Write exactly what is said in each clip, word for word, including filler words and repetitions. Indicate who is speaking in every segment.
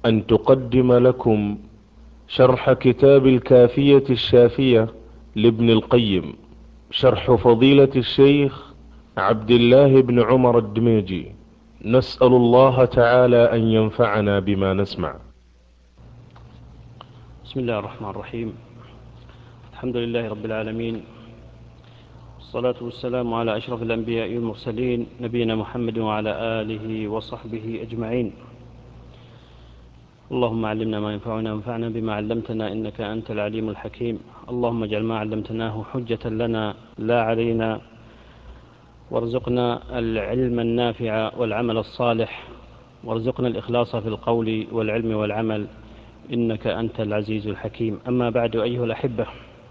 Speaker 1: أن تقدم لكم شرح كتاب الكافية الشافية لابن القيم، شرح فضيلة الشيخ عبد الله بن عمر الدميجي. نسأل الله تعالى أن ينفعنا بما نسمع.
Speaker 2: بسم الله الرحمن الرحيم. الحمد لله رب العالمين، والصلاة والسلام على أشرف الأنبياء والمرسلين، نبينا محمد وعلى آله وصحبه أجمعين. اللهم علمنا ما ينفعنا وانفعنا بما علمتنا، إنك أنت العليم الحكيم. اللهم اجعل ما علمتناه حجة لنا لا علينا، وارزقنا العلم النافع والعمل الصالح، وارزقنا الإخلاص في القول والعلم والعمل، إنك أنت العزيز الحكيم. أما بعد، أيها الأحبة،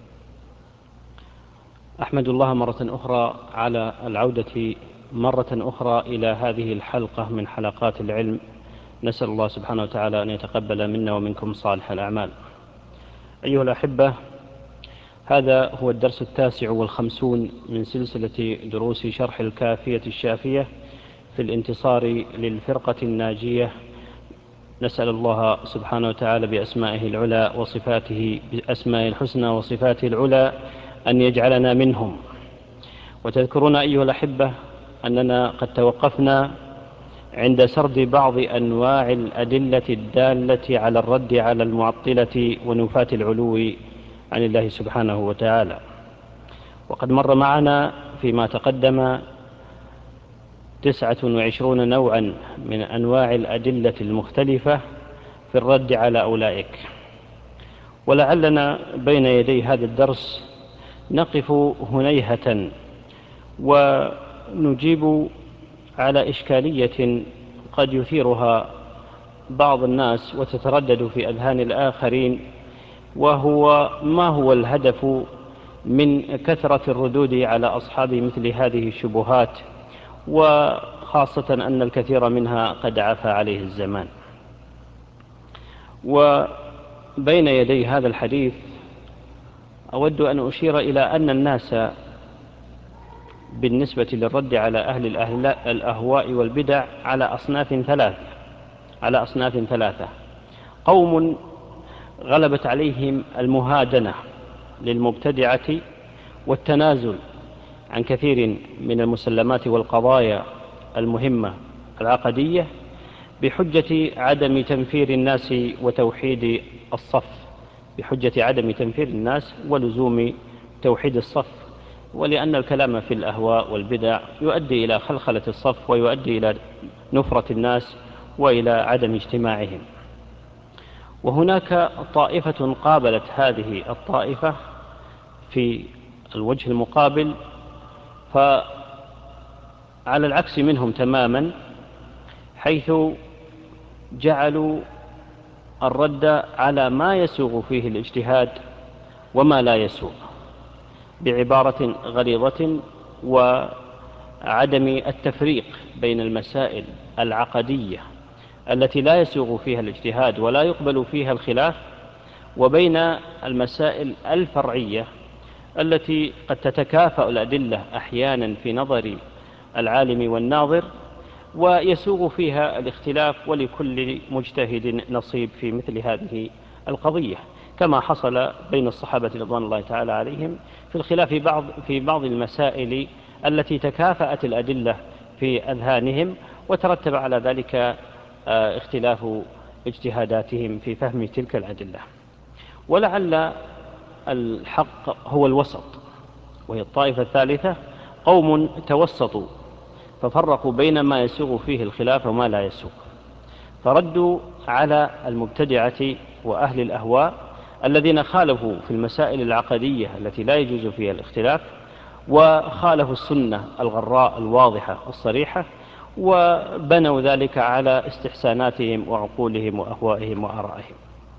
Speaker 2: أحمد الله مرة أخرى على العودة مرة أخرى إلى هذه الحلقة من حلقات العلم. نسأل الله سبحانه وتعالى أن يتقبل منا ومنكم صالح الأعمال. أيها الأحبة، هذا هو الدرس التاسع والخمسون من سلسلة دروس شرح الكافية الشافية في الانتصار للفرقة الناجية. نسأل الله سبحانه وتعالى بأسمائه العلى وصفاته بأسمائه الحسنى وصفاته العلى أن يجعلنا منهم. وتذكرون أيها الأحبة أننا قد توقفنا عند سرد بعض أنواع الأدلة الدالة على الرد على المعطلة ونفاة العلو عن الله سبحانه وتعالى. وقد مر معنا فيما تقدم تسعة وعشرون نوعا من أنواع الأدلة المختلفة في الرد على أولئك. ولعلنا بين يدي هذا الدرس نقف هنيهة ونجيب على إشكالية قد يثيرها بعض الناس وتتردد في أذهان الآخرين، وهو ما هو الهدف من كثرة الردود على أصحاب مثل هذه الشبهات، وخاصة أن الكثير منها قد عفى عليه الزمان. وبين يدي هذا الحديث أود أن أشير إلى أن الناس بالنسبة للرد على أهل الأهواء والبدع على أصناف ثلاثة على أصناف ثلاثة قوم غلبت عليهم المهادنة للمبتدعة والتنازل عن كثير من المسلمات والقضايا المهمة العقدية بحجة عدم تنفير الناس وتوحيد الصف بحجة عدم تنفير الناس ولزوم توحيد الصف، ولأن الكلام في الأهواء والبدع يؤدي إلى خلخلة الصف ويؤدي إلى نفرة الناس وإلى عدم اجتماعهم. وهناك طائفة قابلت هذه الطائفة في الوجه المقابل، فعلى العكس منهم تماما، حيث جعلوا الرد على ما يسوغ فيه الاجتهاد وما لا يسوغ بعبارة غليظة وعدم التفريق بين المسائل العقدية التي لا يسوغ فيها الاجتهاد ولا يقبل فيها الخلاف، وبين المسائل الفرعية التي قد تتكافأ الأدلة أحيانا في نظر العالم والناظر ويسوغ فيها الاختلاف، ولكل مجتهد نصيب في مثل هذه القضية، كما حصل بين الصحابة رضوان الله تعالى عليهم في الخلاف بعض في بعض المسائل التي تكافأت الأدلة في أذهانهم وترتب على ذلك اختلاف اجتهاداتهم في فهم تلك الأدلة. ولعل الحق هو الوسط، وهي الطائفة الثالثة قوم توسطوا ففرقوا بين ما يسوغ فيه الخلاف وما لا يسوغ، فردوا على المبتدعة وأهل الأهواء الذين خالفوا في المسائل العقدية التي لا يجوز فيها الاختلاف، وخالفوا السنة الغراء الواضحة الصريحة، وبنوا ذلك على استحساناتهم وعقولهم وأهوائهم وآرائهم.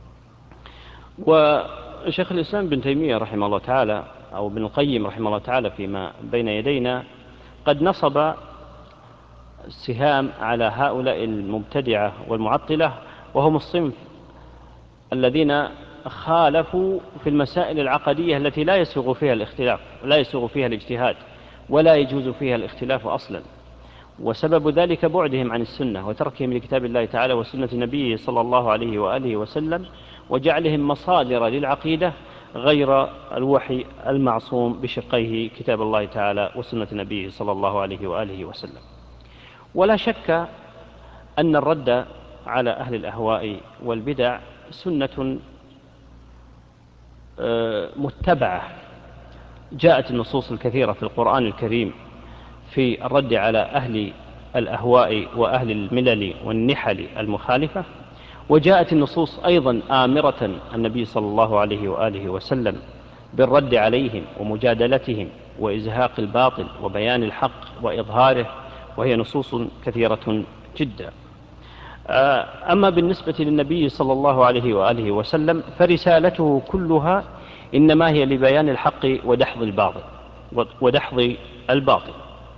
Speaker 2: وشيخ الإسلام ابن تيمية رحمه الله تعالى أو ابن القيم رحمه الله تعالى فيما بين يدينا قد نصب السهام على هؤلاء المبتدعة والمعطلة، وهم الصنف الذين خالفوا في المسائل العقدية التي لا يسوغ فيها الاختلاف، لا يسوغ فيها الاجتهاد، ولا يجوز فيها الاختلاف أصلا. وسبب ذلك بعدهم عن السنة وتركهم لكتاب الله تعالى وسنة نبيه صلى الله عليه وآله وسلم، وجعلهم مصادر للعقيدة غير الوحي المعصوم بشقيه كتاب الله تعالى وسنة نبيه صلى الله عليه وآله وسلم. ولا شك أن الرد على أهل الأهواء والبدع سنة متبعة، جاءت النصوص الكثيرة في القرآن الكريم في الرد على أهل الأهواء وأهل الملل والنحل المخالفة، وجاءت النصوص أيضا آمرة النبي صلى الله عليه وآله وسلم بالرد عليهم ومجادلتهم وإزهاق الباطل وبيان الحق وإظهاره، وهي نصوص كثيرة جدا. أما بالنسبة للنبي صلى الله عليه وآله وسلم فرسالته كلها إنما هي لبيان الحق ودحض الباطل ودحض الباطل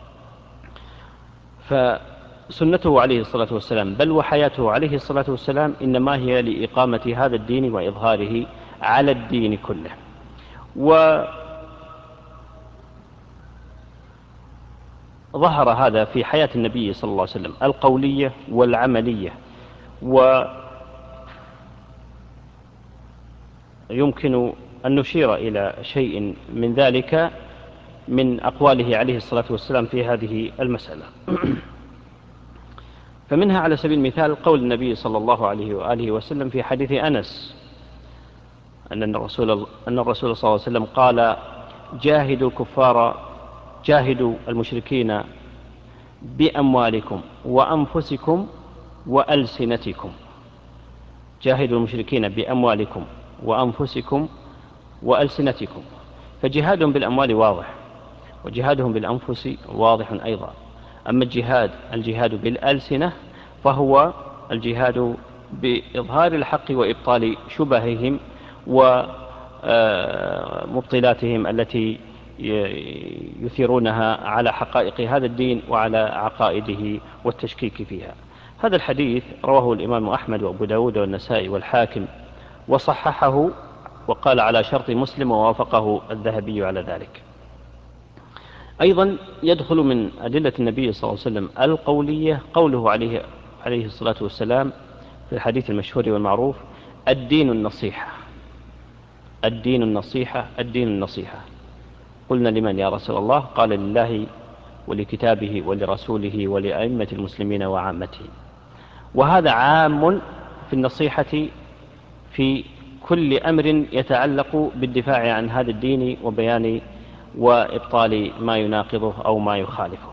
Speaker 2: فسنته عليه الصلاة والسلام بل وحياته عليه الصلاة والسلام إنما هي لإقامة هذا الدين وإظهاره على الدين كله. وظهر هذا في حياة النبي صلى الله عليه وسلم القولية والعملية، ويمكن أن نشير إلى شيء من ذلك من أقواله عليه الصلاة والسلام في هذه المسألة. فمنها على سبيل المثال قول النبي صلى الله عليه وآله وسلم في حديث أنس أن الرسول, أن الرسول صلى الله عليه وسلم قال: جاهدوا الكفار جاهدوا المشركين بأموالكم وأنفسكم وألسنتكم. جاهدوا المشركين بأموالكم وأنفسكم وألسنتكم. فجهادهم بالأموال واضح، وجهادهم بالأنفس واضح أيضا. أما الجهاد الجهاد بالألسنة فهو الجهاد بإظهار الحق وإبطال شبههم ومبطلاتهم التي يثيرونها على حقائق هذا الدين وعلى عقائده والتشكيك فيها. هذا الحديث رواه الإمام أحمد وأبو داود والنسائي والحاكم وصححه، وقال على شرط مسلم ووافقه الذهبي على ذلك. أيضا يدخل من أدلة النبي صلى الله عليه وسلم القولية قوله عليه, عليه الصلاة والسلام في الحديث المشهور والمعروف: الدين النصيحة الدين النصيحة الدين النصيحة. قلنا: لمن يا رسول الله؟ قال: لله ولكتابه ولرسوله ولأئمة المسلمين وعامتهم. وهذا عام في النصيحة في كل أمر يتعلق بالدفاع عن هذا الدين وبيان وإبطال ما يناقضه أو ما يخالفه.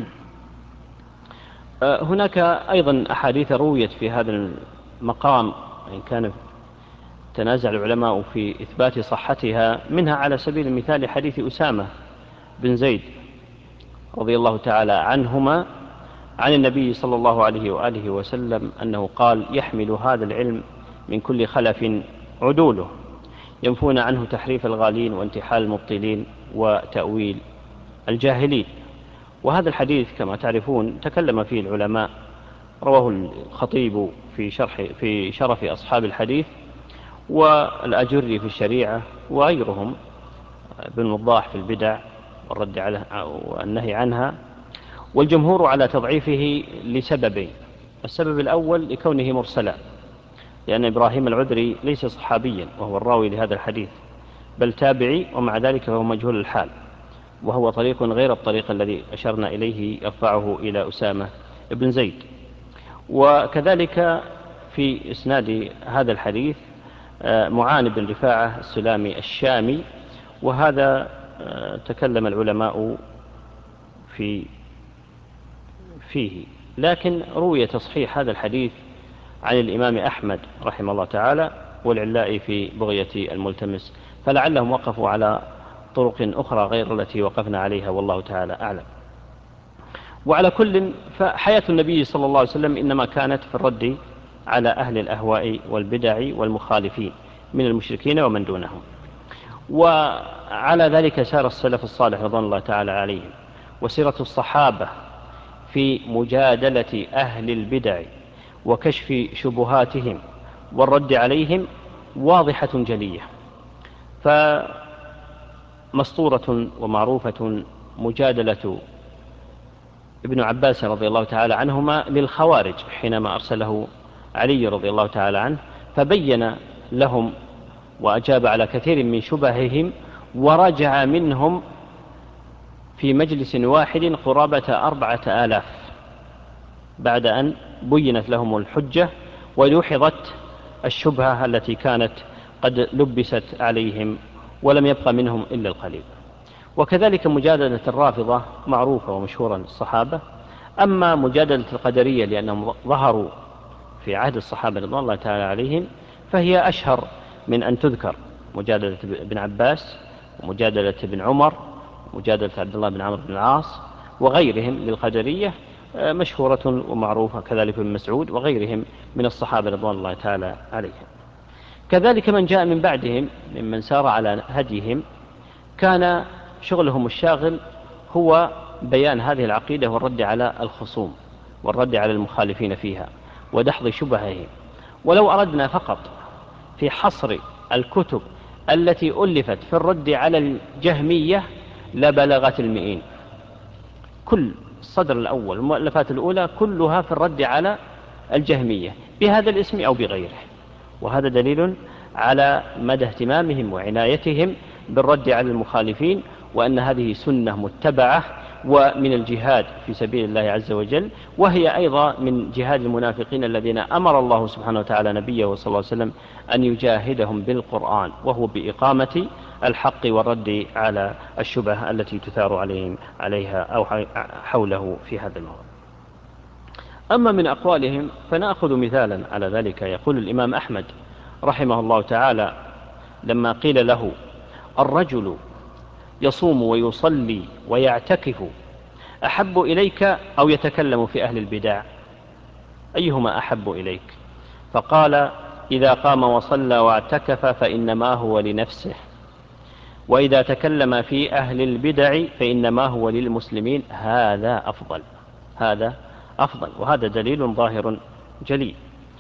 Speaker 2: هناك أيضا أحاديث رويت في هذا المقام، إن كان تنازع العلماء في إثبات صحتها، منها على سبيل المثال حديث أسامة بن زيد رضي الله تعالى عنهما عن النبي صلى الله عليه وآله وسلم أنه قال: يحمل هذا العلم من كل خلف عدوله ينفون عنه تحريف الغالين وانتحال المبطلين وتأويل الجاهلين. وهذا الحديث كما تعرفون تكلم فيه العلماء، رواه الخطيب في شرح في شرف أصحاب الحديث، والأجري في الشريعة، وغيرهم، ابن وضاح في البدع والرد على والنهي عنها. والجمهور على تضعيفه لسببين: السبب الأول لكونه مرسلا، لأن إبراهيم العذري ليس صحابيا وهو الراوي لهذا الحديث، بل تابعي، ومع ذلك فهو مجهول الحال، وهو طريق غير الطريق الذي أشرنا إليه يرفعه إلى أسامة بن زيد. وكذلك في إسناد هذا الحديث معان بن رفاعة السلامي الشامي، وهذا تكلم العلماء في فيه، لكن روي تصحيح هذا الحديث عن الإمام أحمد رحمه الله تعالى والعلاء في بغية الملتمس، فلعلهم وقفوا على طرق أخرى غير التي وقفنا عليها، والله تعالى أعلم. وعلى كل، فحياة النبي صلى الله عليه وسلم إنما كانت في الرد على أهل الأهواء والبدع والمخالفين من المشركين ومن دونهم. وعلى ذلك سار السلف الصالح رضوان الله تعالى عليهم، وسيرة الصحابة في مجادلة أهل البدع وكشف شبهاتهم والرد عليهم واضحة جلية. فمسطورة ومعروفة مجادلة ابن عباس رضي الله تعالى عنهما للخوارج حينما أرسله علي رضي الله تعالى عنه، فبين لهم وأجاب على كثير من شبههم، ورجع منهم في مجلس واحد قرابة أربعة آلاف بعد أن بينت لهم الحجة ودحضت الشبهة التي كانت قد لبست عليهم، ولم يبق منهم إلا القليل. وكذلك مجادلة الرافضة معروفة ومشهورة الصحابة. أما مجادلة القدرية لأنهم ظهروا في عهد الصحابة رضوان الله تعالى عليهم فهي أشهر من أن تذكر، مجادلة ابن عباس ومجادلة ابن عمر ومجادلة عبد الله بن عمرو بن العاص وغيرهم للقدرية مشهورة ومعروفة، كذلك ابن مسعود وغيرهم من الصحابة رضوان الله تعالى عليهم. كذلك من جاء من بعدهم ممن سار على هديهم كان شغلهم الشاغل هو بيان هذه العقيدة والرد على الخصوم والرد على المخالفين فيها ودحض شبههم. ولو أردنا فقط في حصر الكتب التي ألفت في الرد على الجهمية لبلغت المئين، كل الصدر الأول المؤلفات الأولى كلها في الرد على الجهمية بهذا الاسم أو بغيره، وهذا دليل على مدى اهتمامهم وعنايتهم بالرد على المخالفين، وأن هذه سنة متبعة ومن الجهاد في سبيل الله عز وجل، وهي أيضا من جهاد المنافقين الذين أمر الله سبحانه وتعالى نبيه صلى الله عليه وسلم أن يجاهدهم بالقرآن، وهو بإقامة الحق والرد على الشبه التي تثار عليهم عليها أو حوله في هذا الموضوع. أما من أقوالهم فنأخذ مثالا على ذلك. يقول الإمام أحمد رحمه الله تعالى لما قيل له: الرجل يصوم ويصلي ويعتكف أحب إليك أو يتكلم في أهل البدع، أيهما أحب إليك؟ فقال: إذا قام وصلى واعتكف فإنما هو لنفسه، وإذا تكلم في أهل البدع فإنما هو للمسلمين، هذا أفضل. هذا أفضل، وهذا دليل ظاهر جلي.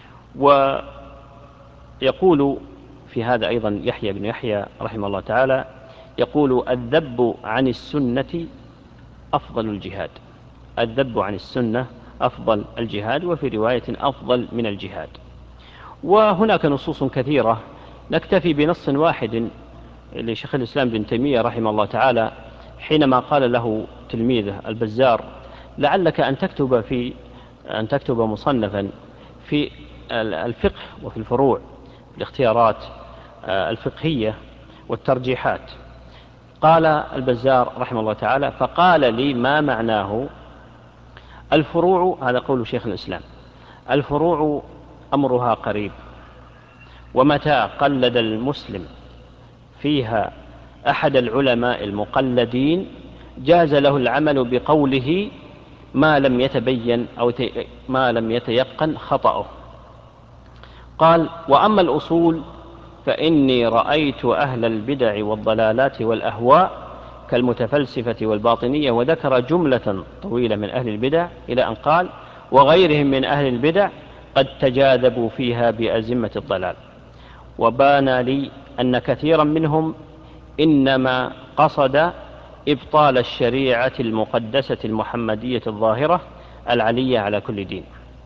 Speaker 2: ويقول في هذا أيضا يحيى بن يحيى رحمه الله تعالى، يقول: الذب عن السنة أفضل الجهاد. الذب عن السنة أفضل الجهاد، وفي رواية أفضل من الجهاد. وهناك نصوص كثيرة، نكتفي بنص واحد لشيخ الإسلام بن تيمية رحمه الله تعالى حينما قال له تلميذه البزار: لعلك أن تكتب في أن تكتب مصنفا في الفقه وفي الفروع، الاختيارات الفقهية والترجيحات. قال البزار رحمه الله تعالى: فقال لي: ما معناه؟ الفروع، هذا قول شيخ الإسلام، الفروع أمرها قريب، ومتى قلد المسلم فيها أحد العلماء المقلدين جاز له العمل بقوله ما لم يتبين أو ما لم يتيقن خطأه. قال: وأما الأصول فإني رأيت أهل البدع والضلالات والأهواء كالمتفلسفة والباطنية، وذكر جملة طويلة من أهل البدع إلى أن قال: وغيرهم من أهل البدع قد تجاذبوا فيها بأزمة الضلال، وبان لي أن كثيرا منهم إنما قصد إبطال الشريعة المقدسة المحمدية الظاهرة العلية على كل دين،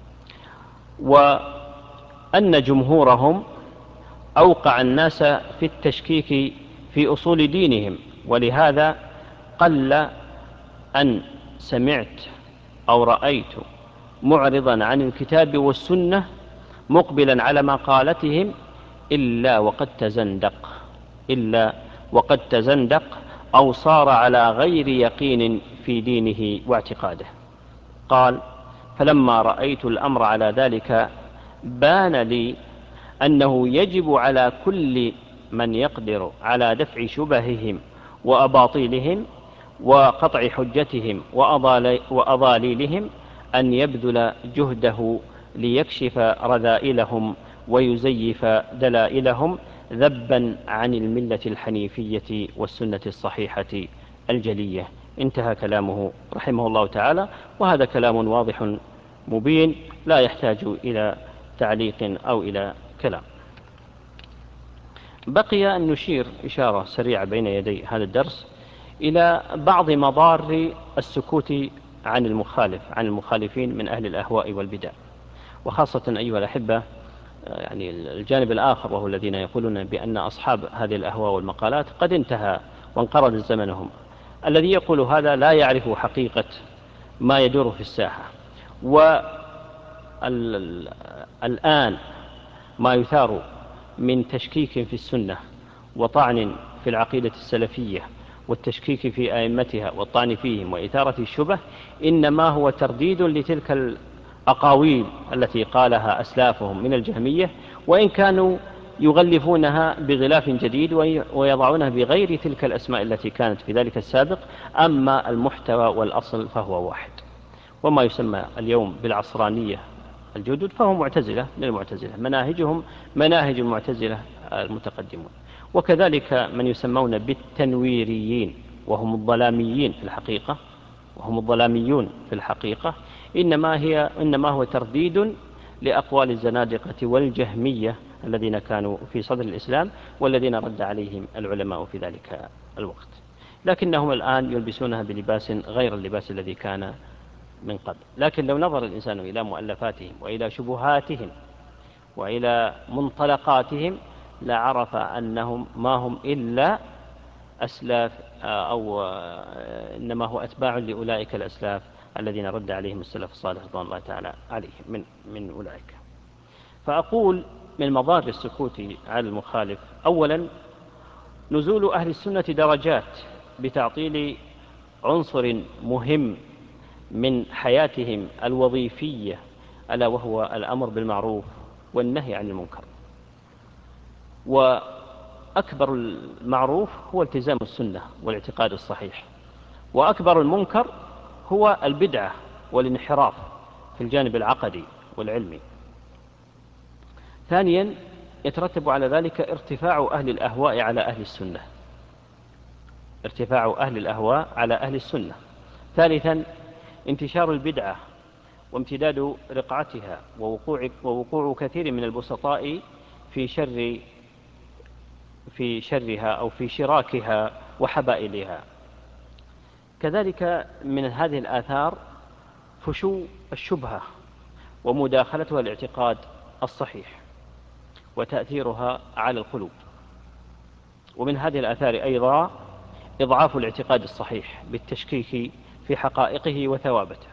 Speaker 2: وأن جمهورهم أوقع الناس في التشكيك في أصول دينهم، ولهذا قل أن سمعت أو رأيت معرضا عن الكتاب والسنة مقبلا على مقالتهم إلا وقد تزندق إلا وقد تزندق أو صار على غير يقين في دينه واعتقاده. قال: فلما رأيت الأمر على ذلك بان لي أنه يجب على كل من يقدر على دفع شبههم وأباطيلهم وقطع حجتهم وأضاليلهم أن يبذل جهده ليكشف رذائلهم ويزيف دلائلهم، ذبا عن الملة الحنيفية والسنة الصحيحة الجلية. انتهى كلامه رحمه الله تعالى، وهذا كلام واضح مبين لا يحتاج إلى تعليق أو إلى كلام. بقي أن نشير إشارة سريعة بين يدي هذا الدرس إلى بعض مضار السكوت عن المخالف عن المخالفين من أهل الأهواء والبدع. وخاصة أيها الأحبة يعني الجانب الآخر، وهو الذين يقولون بأن أصحاب هذه الأهواء والمقالات قد انتهى وانقرض زمنهم. الذي يقول هذا لا يعرف حقيقة ما يدور في الساحة. والآن ما يثار من تشكيك في السنة وطعن في العقيدة السلفية والتشكيك في أئمتها والطعن فيهم وإثارة الشبه إنما هو ترديد لتلك الأقاويل التي قالها أسلافهم من الجهمية، وإن كانوا يغلفونها بغلاف جديد ويضعونها بغير تلك الأسماء التي كانت في ذلك السابق، أما المحتوى والأصل فهو واحد. وما يسمى اليوم بالعصرانية الجدد فهم معتزلة من المعتزلة، مناهجهم مناهج المعتزلة المتقدمون. وكذلك من يسمون بالتنويريين وهم الظلاميين في الحقيقة وهم الظلاميون في الحقيقة إنما هي إنما هو ترديد لأقوال الزنادقة والجهمية الذين كانوا في صدر الإسلام والذين رد عليهم العلماء في ذلك الوقت، لكنهم الآن يلبسونها بلباس غير اللباس الذي كان من قبل. لكن لو نظر الإنسان إلى مؤلفاتهم وإلى شبهاتهم وإلى منطلقاتهم لعرف أنهم ما هم إلا أسلاف أو إنما هو أتباع لأولئك الأسلاف الذين رد عليهم السلف الصالح رضوان الله تعالى عليهم من من أولئك. فأقول من مضار السكوت على المخالف أولا نزول أهل السنة درجات بتعطيل عنصر مهم من حياتهم الوظيفية، ألا وهو الأمر بالمعروف والنهي عن المنكر. وأكبر المعروف هو التزام السنة والاعتقاد الصحيح، وأكبر المنكر هو البدعة والانحراف في الجانب العقدي والعلمي. ثانيا يترتب على ذلك ارتفاع أهل الأهواء على أهل السنة ارتفاع أهل الأهواء على أهل السنة. ثالثا انتشار البدعة وامتداد رقعتها ووقوع, ووقوع كثير من البسطاء في شر في شرها أو في شراكها وحبائلها. كذلك من هذه الآثار فشو الشبهة ومداخلتها الاعتقاد الصحيح وتأثيرها على القلوب. ومن هذه الآثار أيضا إضعاف الاعتقاد الصحيح بالتشكيك في حقائقه وثوابته.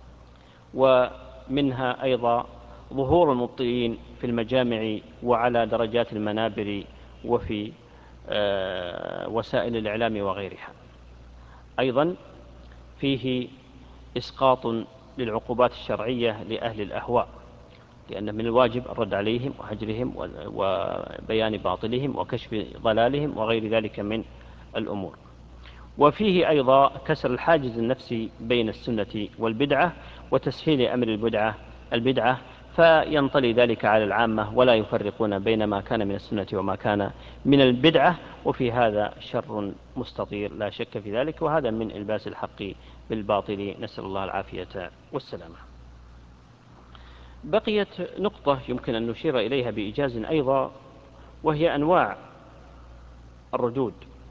Speaker 2: ومنها أيضا ظهور المبطلين في المجامع وعلى درجات المنابر وفي وسائل الإعلام وغيرها. أيضا فيه إسقاط للعقوبات الشرعية لأهل الأهواء، لأن من الواجب الرد عليهم وهجرهم وبيان باطلهم وكشف ضلالهم وغير ذلك من الأمور. وفيه أيضا كسر الحاجز النفسي بين السنة والبدعة وتسهيل أمر البدعة البدعة فينطلي ذلك على العامة ولا يفرقون بين ما كان من السنة وما كان من البدعة، وفي هذا شر مستطير لا شك في ذلك، وهذا من إلباس الحق بالباطل، نسأل الله العافية والسلامة. بقيت نقطة يمكن أن نشير إليها بإيجاز أيضا، وهي أنواع الردود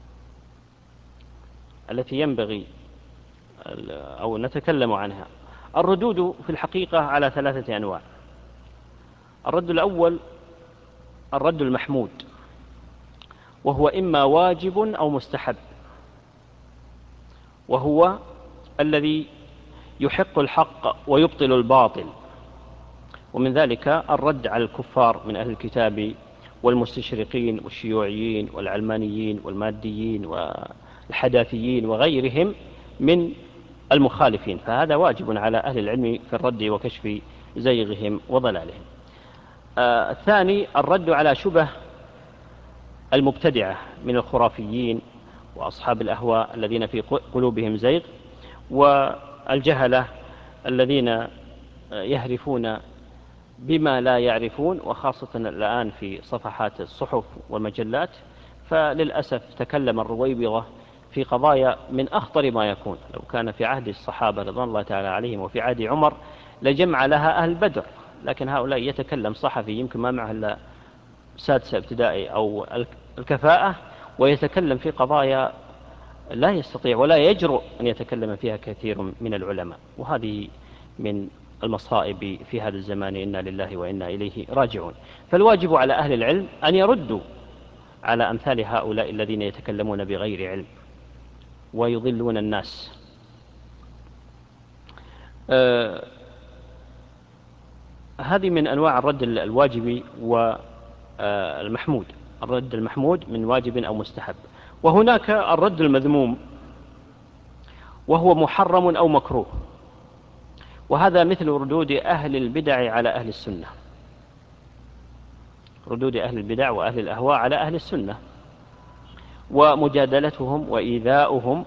Speaker 2: التي ينبغي أو نتكلم عنها. الردود في الحقيقة على ثلاثة أنواع. الرد الأول الرد المحمود، وهو إما واجب أو مستحب، وهو الذي يحق الحق ويبطل الباطل. ومن ذلك الرد على الكفار من أهل الكتاب والمستشرقين والشيوعيين والعلمانيين والماديين والحداثيين وغيرهم من المخالفين، فهذا واجب على أهل العلم في الرد وكشف زيغهم وضلالهم. آه الثاني الرد على شبه المبتدعة من الخرافيين وأصحاب الأهواء الذين في قلوبهم زيغ، والجهلة الذين يهرفون بما لا يعرفون، وخاصة الآن في صفحات الصحف والمجلات. فللأسف تكلم الرويبضة في قضايا من أخطر ما يكون. لو كان في عهد الصحابة رضوان الله تعالى عليهم وفي عهد عمر لجمع لها أهل بدر، لكن هؤلاء يتكلم صحفي يمكن ما معه إلا سادسة ابتدائي أو الكفاءة ويتكلم في قضايا لا يستطيع ولا يجرؤ أن يتكلم فيها كثير من العلماء، وهذه من المصائب في هذا الزمان، إنا لله وإنا إليه راجعون. فالواجب على أهل العلم أن يردوا على أمثال هؤلاء الذين يتكلمون بغير علم ويضلون الناس. آه هذه من أنواع الرد الواجب والمحمود. الرد المحمود من واجب أو مستحب. وهناك الرد المذموم وهو محرم أو مكروه، وهذا مثل ردود أهل البدع على أهل السنة، ردود أهل البدع وأهل الأهواء على أهل السنة ومجادلتهم وإيذاؤهم.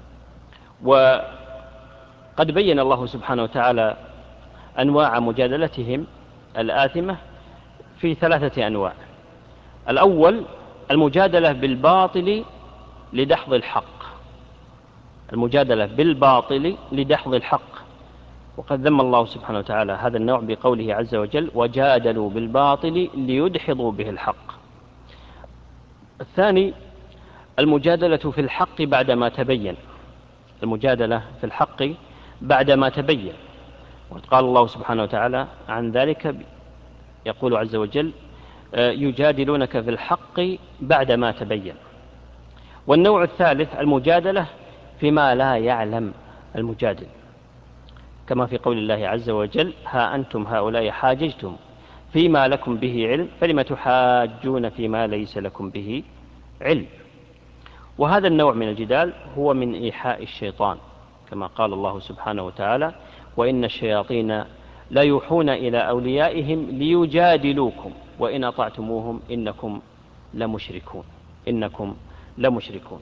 Speaker 2: وقد بين الله سبحانه وتعالى أنواع مجادلتهم الآثمة في ثلاثة أنواع. الأول المجادلة بالباطل لدحض الحق، المجادلة بالباطل لدحض الحق، وقد ذم الله سبحانه وتعالى هذا النوع بقوله عز وجل: وجادلوا بالباطل ليدحضوا به الحق. الثاني المجادلة في الحق بعدما تبين، المجادلة في الحق بعدما تبين، وقد قال الله سبحانه وتعالى عن ذلك، يقول عز وجل: يجادلونك في الحق بعدما تبين. والنوع الثالث المجادلة فيما لا يعلم المجادل، كما في قول الله عز وجل: ها أنتم هؤلاء حاججتم فيما لكم به علم فلم تحاجون فيما ليس لكم به علم. وهذا النوع من الجدال هو من إيحاء الشيطان، كما قال الله سبحانه وتعالى: وإن الشياطين لا يوحون إلى أوليائهم ليجادلوكم وإن أطعتموهم إنكم لمشركون إنكم لمشركون.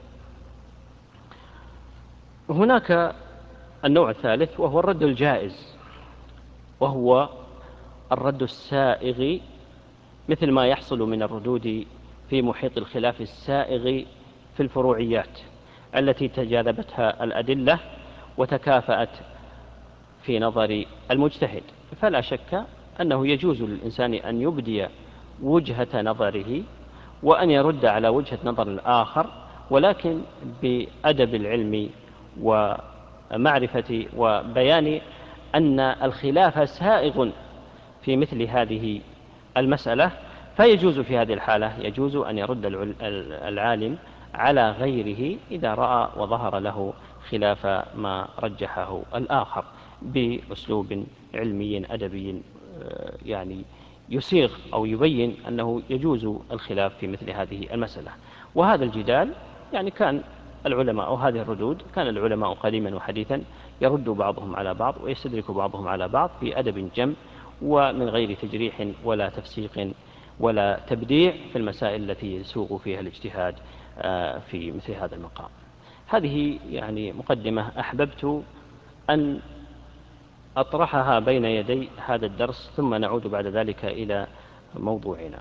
Speaker 2: هناك النوع الثالث وهو الرد الجائز، وهو الرد السائغ، مثل ما يحصل من الردود في محيط الخلاف السائغ في الفروعيات التي تجاذبتها الأدلة وتكافأت في نظر المجتهد. فلا شك أنه يجوز للإنسان أن يبدي وجهة نظره وأن يرد على وجهة نظر الآخر، ولكن بأدب العلم ومعرفة وبيان أن الخلاف سائغ في مثل هذه المسألة. فيجوز في هذه الحالة يجوز أن يرد العالم على غيره إذا رأى وظهر له خلاف ما رجحه الآخر بأسلوب علمي أدبي، يعني يسيغ أو يبين أنه يجوز الخلاف في مثل هذه المسألة. وهذا الجدال يعني كان العلماء، أو هذه الردود كان العلماء قديما وحديثا يرد بعضهم على بعض ويستدرك بعضهم على بعض في أدب جم، ومن غير تجريح ولا تفسيق ولا تبديع في المسائل التي يسوغ فيها الاجتهاد في مثل هذا المقام. هذه يعني مقدمة أحببت أن أطرحها بين يدي هذا الدرس، ثم نعود بعد ذلك إلى موضوعنا.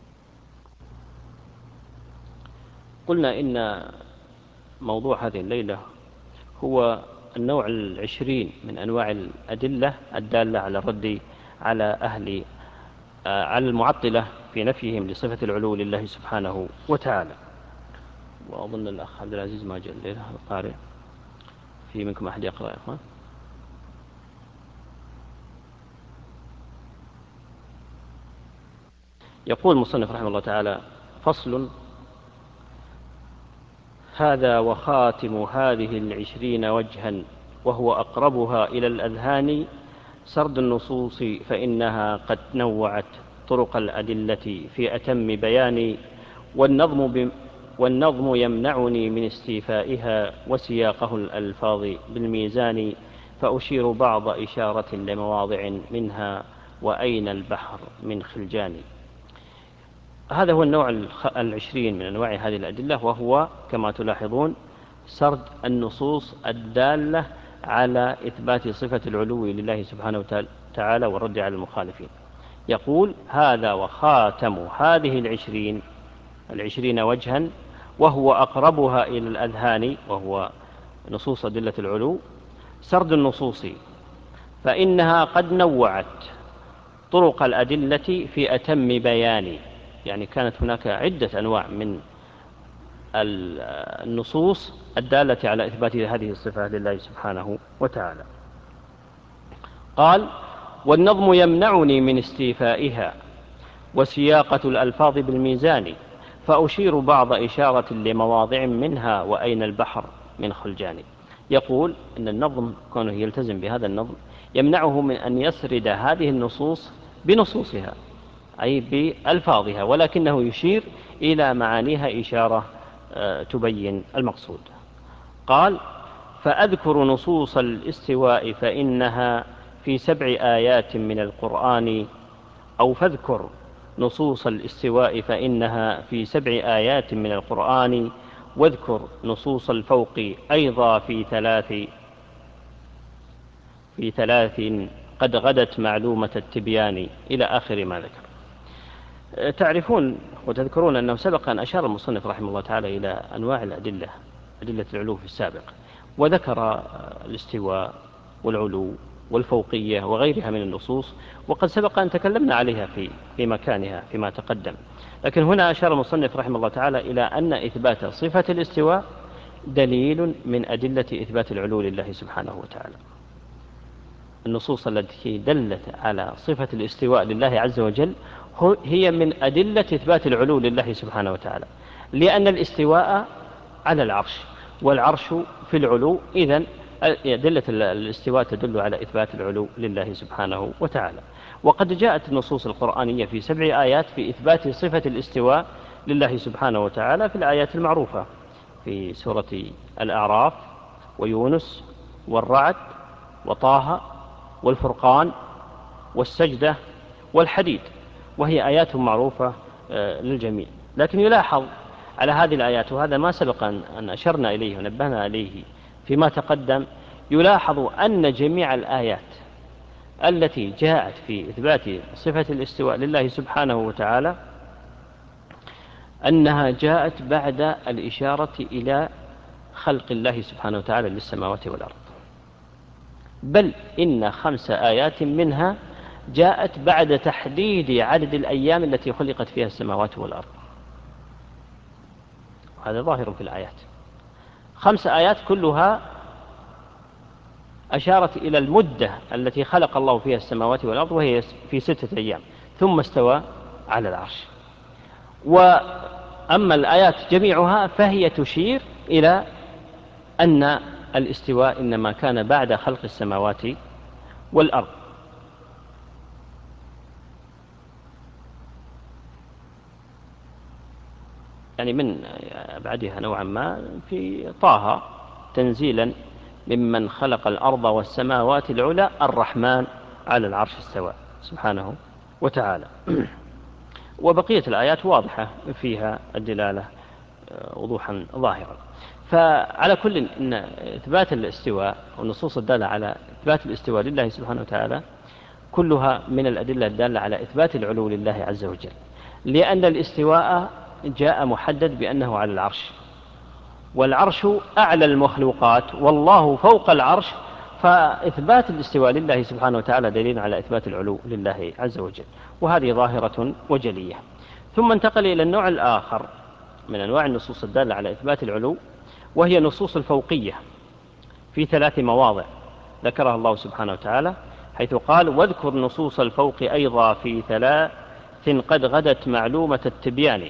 Speaker 2: قلنا إن موضوع هذه الليلة هو النوع العشرين من أنواع الأدلة الدالة على الرد على أهل على المعطلة في نفيهم لصفة العلو لله سبحانه وتعالى. وأظن الأخ عبد العزيز ما جاء الليلة القارئ، في منكم أحد يقرأ يا أخوان؟ يقول المصنف رحمه الله تعالى: فصل: هذا وخاتم هذه العشرين وجها وهو أقربها إلى الأذهان سرد النصوص فإنها قد نوعت طرق الأدلة في أتم بيان، والنظم, ب... والنظم يمنعني من استيفائها وسياقه الألفاظ بالميزان، فأشير بعض إشارة لمواضع منها وأين البحر من خلجان. هذا هو النوع العشرين من أنواع هذه الأدلة، وهو كما تلاحظون سرد النصوص الدالة على إثبات صفة العلو لله سبحانه وتعالى والرد على المخالفين. يقول: هذا وخاتم هذه العشرين العشرين وجها وهو أقربها إلى الأذهان، وهو نصوص أدلة العلو، سرد النصوص فإنها قد نوعت طرق الأدلة في أتم بيان. يعني كانت هناك عدة أنواع من النصوص الدالة على إثبات هذه الصفة لله سبحانه وتعالى. قال: والنظم يمنعني من استيفائها وسياقة الألفاظ بالميزان، فأشير بعض إشارة لمواضع منها وأين البحر من خلجان. يقول أن النظم كونه يلتزم بهذا النظم يمنعه من أن يسرد هذه النصوص بنصوصها أي بألفاظها، ولكنه يشير إلى معانيها إشارة تبين المقصود. قال: فأذكر نصوص الاستواء فإنها في سبع آيات من القرآن، أو فاذكر نصوص الاستواء فإنها في سبع آيات من القرآن، واذكر نصوص الفوق أيضا في ثلاث في ثلاث قد غدت معلومة التبيان، إلى آخر ما ذكر. تعرفون وتذكرون أنه سبق أن أشار المصنف رحمه الله تعالى إلى أنواع الأدلة، أدلة العلو في السابق، وذكر الاستواء والعلو والفوقية وغيرها من النصوص، وقد سبق أن تكلمنا عليها في في مكانها فيما تقدم. لكن هنا أشار المصنف رحمه الله تعالى إلى أن إثبات صفة الاستواء دليل من أدلة إثبات العلو لله سبحانه وتعالى. النصوص التي دلت على صفة الاستواء لله عز وجل هي من أدلة إثبات العلو لله سبحانه وتعالى، لأن الاستواء على العرش والعرش في العلو، إذن أدلة الاستواء تدل على إثبات العلو لله سبحانه وتعالى. وقد جاءت النصوص القرآنية في سبع آيات في إثبات صفة الاستواء لله سبحانه وتعالى في الآيات المعروفة في سورة الأعراف ويونس والرعد وطه والفرقان والسجدة والحديد، وهي آيات معروفة للجميع. لكن يلاحظ على هذه الآيات، وهذا ما سبق أن أشرنا إليه ونبهنا عليه فيما تقدم، يلاحظ أن جميع الآيات التي جاءت في إثبات صفة الاستواء لله سبحانه وتعالى أنها جاءت بعد الإشارة إلى خلق الله سبحانه وتعالى للسماوات والأرض، بل إن خمس آيات منها جاءت بعد تحديد عدد الأيام التي خلقت فيها السماوات والأرض. هذا ظاهر في الآيات، خمس آيات كلها أشارت إلى المدة التي خلق الله فيها السماوات والأرض، وهي في ستة أيام، ثم استوى على العرش. وأما الآيات جميعها فهي تشير إلى أن الاستواء إنما كان بعد خلق السماوات والأرض. يعني من بعدها نوعا ما في طه: تنزيلا ممن خلق الأرض والسماوات العلى الرحمن على العرش استوى سبحانه وتعالى. وبقية الآيات واضحة فيها الدلالة وضوحا ظاهرا. فعلى كل إن إثبات الاستواء والنصوص الدالة على إثبات الاستواء لله سبحانه وتعالى كلها من الأدلة الدالة على إثبات العلو لله عز وجل، لأن الاستواء جاء محدد بأنه على العرش، والعرش أعلى المخلوقات والله فوق العرش، فإثبات الاستواء لله سبحانه وتعالى دليل على إثبات العلو لله عز وجل، وهذه ظاهرة وجلية. ثم انتقل إلى النوع الآخر من أنواع النصوص الدالة على إثبات العلو، وهي نصوص الفوقية في ثلاث مواضع ذكرها الله سبحانه وتعالى، حيث قال: واذكر نصوص الفوق أيضا في ثلاث قد غدت معلومة التبيان.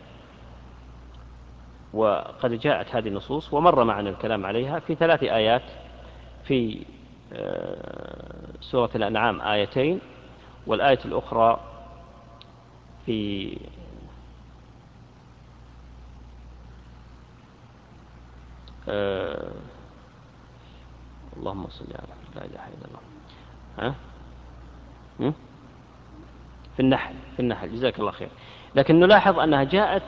Speaker 2: وقد جاءت هذه النصوص ومر معنا الكلام عليها في ثلاث آيات، في سورة الأنعام آيتين، والآية الأخرى في آه اللهم صل على لا إله إلا الله ها؟ في النحل في النحل جزاك الله خير. لكن نلاحظ أنها جاءت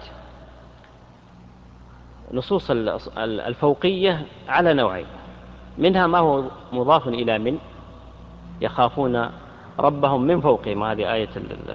Speaker 2: نصوص الفوقية على نوعين، منها ما هو مضاف إلى من يخافون ربهم من فوقهم، هذه آية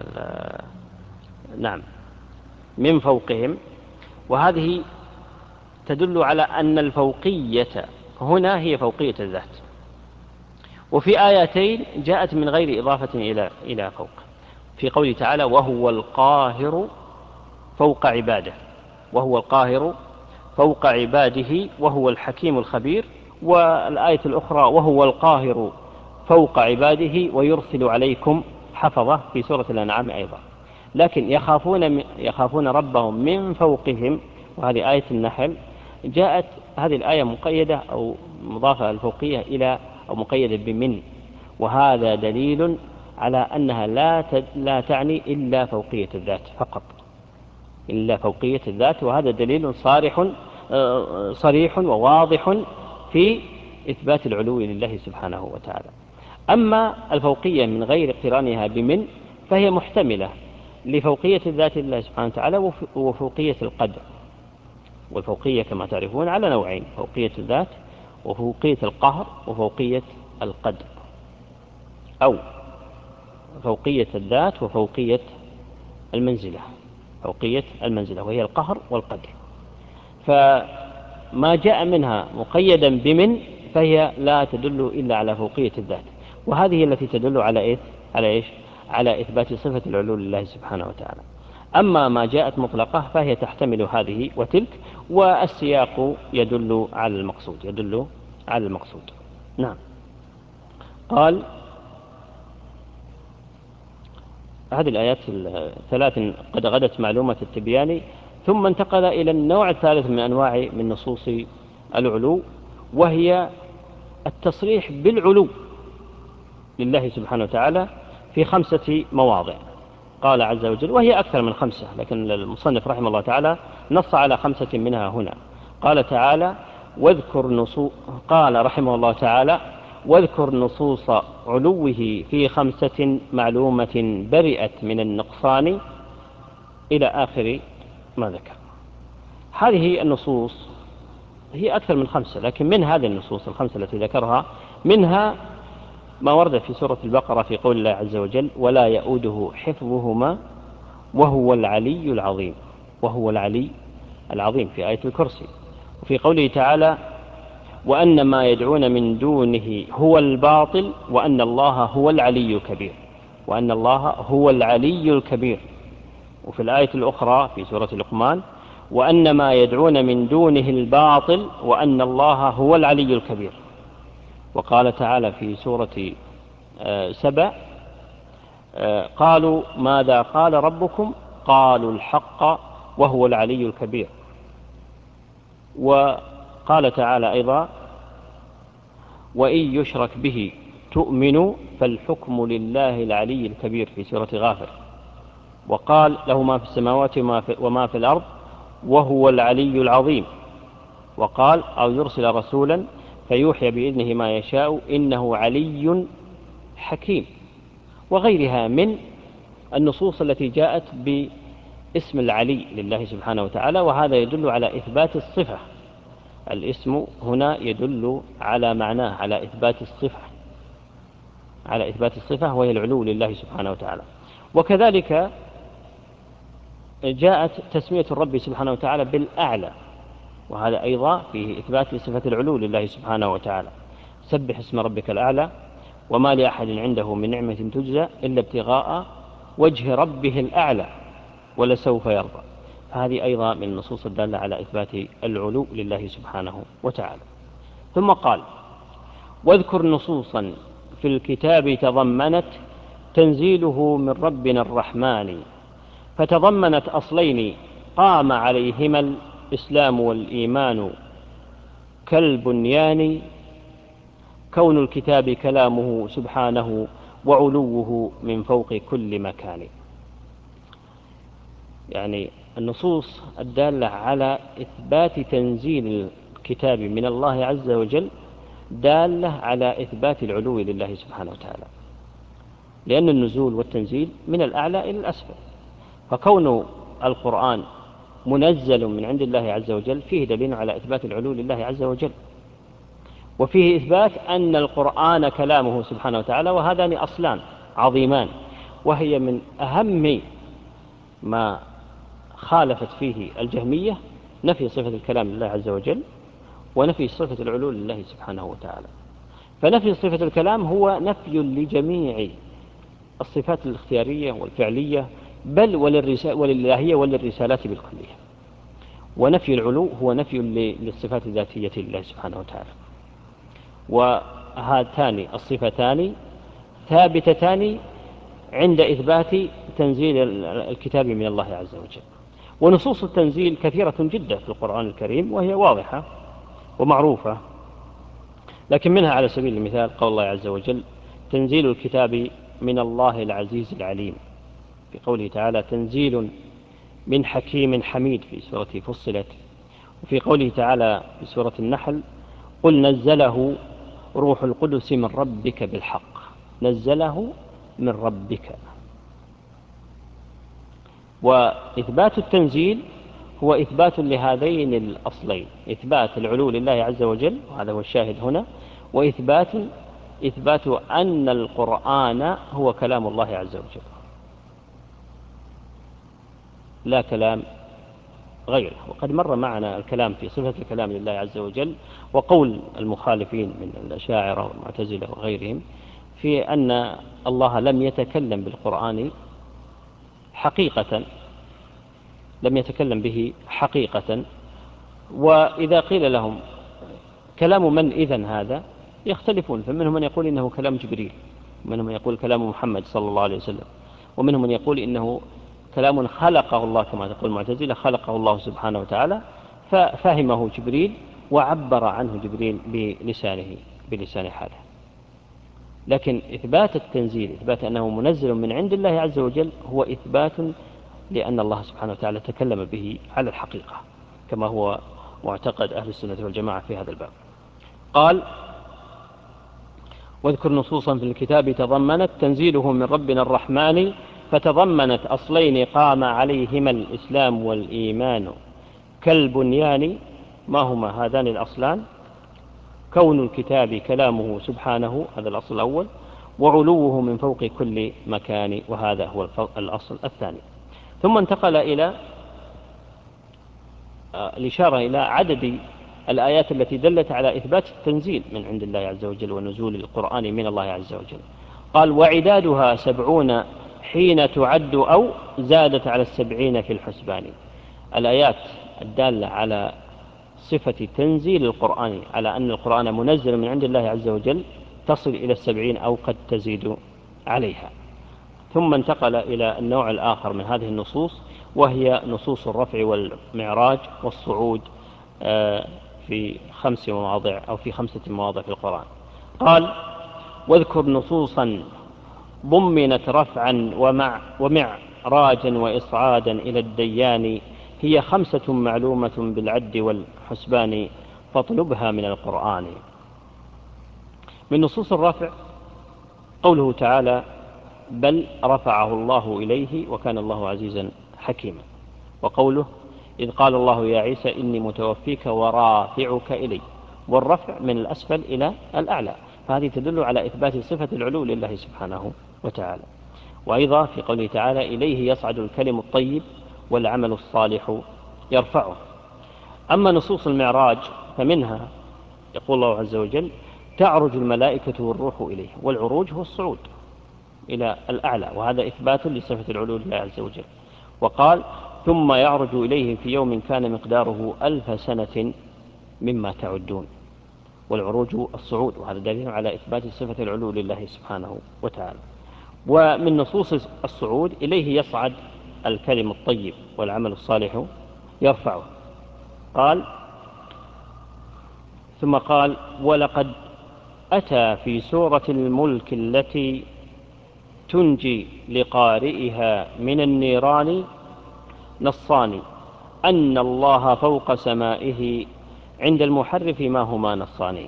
Speaker 2: نعم من فوقهم، وهذه تدل على أن الفوقية هنا هي فوقية الذات. وفي آياتين جاءت من غير إضافة إلى إلى فوق، في قوله تعالى: وهو القاهر فوق عباده، وهو القاهر فوق عباده وهو الحكيم الخبير، والآية الأخرى وهو القاهر فوق عباده ويرسل عليكم حفظة في سورة الأنعام أيضا. لكن يخافون يخافون ربهم من فوقهم، وهذه آية النحل. جاءت هذه الآية مقيدة أو مضافة الفوقية إلى أو مقيدة بمن، وهذا دليل على أنها لا لا تعني إلا فوقية الذات فقط، إلا فوقية الذات، وهذا دليل صارح صريح وواضح في إثبات العلو لله سبحانه وتعالى. أما الفوقية من غير اقترانها بمن فهي محتملة لفوقية الذات لله سبحانه وتعالى وفوقية القدر. والفوقية كما تعرفون على نوعين: فوقية الذات وفوقية القهر وفوقية القدر، أو فوقية الذات وفوقية المنزلة، فوقية المنزلة وهي القهر والقدر. فما جاء منها مقيدا بمن فهي لا تدل إلا على فوقية الذات، وهذه التي تدل على إيه؟ على إيش؟ على إثبات صفة العلو لله سبحانه وتعالى. أما ما جاءت مطلقة فهي تحتمل هذه وتلك، والسياق يدل على المقصود يدل على المقصود. نعم. قال: هذه الآيات الثلاث قد غدت معلومة التبيان، ثم انتقل إلى النوع الثالث من أنواع من نصوص العلو، وهي التصريح بالعلو لله سبحانه وتعالى في خمسة مواضع. قال عز وجل، وهي أكثر من خمسة، لكن المصنف رحمه الله تعالى نص على خمسة منها هنا. قال تعالى: واذكر نصوص قال رحمه الله تعالى: واذكر نصوص علوه في خمسة معلومة برئت من النقصان، إلى آخر ما ذكر. هذه النصوص هي أكثر من خمسة، لكن من هذه النصوص الخمسة التي ذكرها منها ما ورد في سورة البقرة في قول الله عز وجل: ولا يؤوده حفظهما وهو العلي العظيم، وهو العلي العظيم في آية الكرسي. وفي قوله تعالى: وأن ما يدعون من دونه هو الباطل وأن الله هو العلي الكبير، وأن الله هو العلي الكبير. وفي الآية الأخرى في سورة لقمان: وأن ما يدعون من دونه الباطل وأن الله هو العلي الكبير. وقال تعالى في سورة سبع: قالوا ماذا قال ربكم قالوا الحق وهو العلي الكبير. وقال تعالى أيضا: وإن يشرك به تؤمنوا فالحكم لله العلي الكبير في سورة غافر. وقال: له ما في السماوات وما في الأرض وهو العلي العظيم. وقال: أو يرسل رسولا فيوحي بإذنه ما يشاء إنه علي حكيم. وغيرها من النصوص التي جاءت باسم العلي لله سبحانه وتعالى، وهذا يدل على إثبات الصفة. الاسم هنا يدل على معناه، على إثبات الصفة، على إثبات الصفة وهي العلو لله سبحانه وتعالى. وكذلك جاءت تسمية الرب سبحانه وتعالى بالأعلى، وهذا أيضا فيه إثبات لصفة العلو لله سبحانه وتعالى: سبح اسم ربك الأعلى وما لأحد عنده من نعمة تجزى إلا ابتغاء وجه ربه الأعلى ولسوف يرضى. هذه أيضا من النصوص الدالة على إثبات العلو لله سبحانه وتعالى. ثم قال: واذكر نصوصا في الكتاب تضمنت تنزيله من ربنا الرحمن، فتضمنت أصلين قام عليهما الإسلام والإيمان كالبنيان، كون الكتاب كلامه سبحانه وعلوه من فوق كل مكان. يعني النصوص الدالة على إثبات تنزيل الكتاب من الله عز وجل دالة على إثبات العلو لله سبحانه وتعالى، لأن النزول والتنزيل من الأعلى إلى الأسفل، فكون القرآن منزل من عند الله عز وجل فيه دليل على إثبات العلو لله عز وجل، وفيه إثبات أن القرآن كلامه سبحانه وتعالى، وهذان أصلان عظيمان، وهي من أهم ما خالفت فيه الجهمية نفي صفة الكلام لله عز وجل ونفي صفة العلو لله سبحانه وتعالى. فنفي صفة الكلام هو نفي لجميع الصفات الاختيارية والفعلية بل وللإلهية وللرسالات بالكلية. ونفي العلو هو نفي للصفات الذاتية لله سبحانه وتعالى. وهاتان الصفتان ثابتتان عند إثبات تنزيل الكتاب من الله عز وجل. ونصوص التنزيل كثيرة جدا في القرآن الكريم وهي واضحة ومعروفة، لكن منها على سبيل المثال قول الله عز وجل: تنزيل الكتاب من الله العزيز العليم، في قوله تعالى: تنزيل من حكيم حميد في سورة فصلت، وفي قوله تعالى في سورة النحل: قل نزله روح القدس من ربك بالحق. نزله من ربك. وإثبات التنزيل هو إثبات لهذين الأصلين: إثبات العلو لله عز وجل، وهذا هو الشاهد هنا، وإثبات إثبات أن القرآن هو كلام الله عز وجل لا كلام غيره. وقد مر معنا الكلام في صفة الكلام لله عز وجل، وقول المخالفين من الأشاعرة والمعتزلة وغيرهم في أن الله لم يتكلم بالقرآن حقيقة، لم يتكلم به حقيقة. وإذا قيل لهم كلام من إذن هذا يختلفون، فمنهم من يقول إنه كلام جبريل، ومنهم من يقول كلام محمد صلى الله عليه وسلم، ومنهم من يقول إنه كلام خلقه الله كما تقول المعتزلة، خلقه الله سبحانه وتعالى ففهمه جبريل وعبر عنه جبريل بلسانه بلسان حاله. لكن إثبات التنزيل، إثبات أنه منزل من عند الله عز وجل، هو إثبات لأن الله سبحانه وتعالى تكلم به على الحقيقة كما هو معتقد أهل السنة والجماعة في هذا الباب. قال: واذكر نصوصا في الكتاب تضمنت تنزيله من ربنا الرحمن، فتضمنت أصلين قام عليهما الإسلام والإيمان كالبنيان. ما هما هذان الأصلان؟ كون الكتاب كلامه سبحانه، هذا الأصل الأول، وعلوه من فوق كل مكان، وهذا هو الأصل الثاني. ثم انتقل إلى الإشارة إلى عدد الآيات التي دلت على إثبات التنزيل من عند الله عز وجل ونزول القرآن من الله عز وجل. قال: وعدادها سبعون حين تعد أو زادت على السبعين في الحسبان. الآيات الدالة على صفة تنزيل القرآن، على أن القرآن منزل من عند الله عز وجل، تصل إلى السبعين أو قد تزيد عليها. ثم انتقل إلى النوع الآخر من هذه النصوص، وهي نصوص الرفع والمعراج والصعود في خمس مواضع أو في خمسة مواضع في القرآن. قال: واذكر نصوصا ضمنت رفعا ومع ومعراجا وإصعادا إلى الديان، هي خمسة معلومة بالعد والحسبان، فاطلبها من القرآن. من نصوص الرفع قوله تعالى: بل رفعه الله إليه وكان الله عزيزا حكيما. وقوله: إذ قال الله يا عيسى إني متوفيك ورافعك إلي. والرفع من الأسفل إلى الأعلى، فهذه تدل على إثبات صفة العلو لله سبحانه وتعالى. وأيضا في قوله تعالى: إليه يصعد الكلم الطيب والعمل الصالح يرفعه. أما نصوص المعراج فمنها يقول الله عز وجل: تعرج الملائكة والروح إليه. والعروج هو الصعود إلى الأعلى، وهذا إثبات لصفة العلو لله عز وجل. وقال: ثم يعرج إليه في يوم كان مقداره ألف سنة مما تعدون. والعروج الصعود، وهذا دليل على إثبات صفة العلو لله سبحانه وتعالى. ومن نصوص الصعود: إليه يصعد الكلم الطيب والعمل الصالح يرفعه. قال ثم قال: ولقد أتى في سورة الملك التي تنجي لقارئها من النيران نصان، أن الله فوق سمائه عند المحرف ما هما نصان.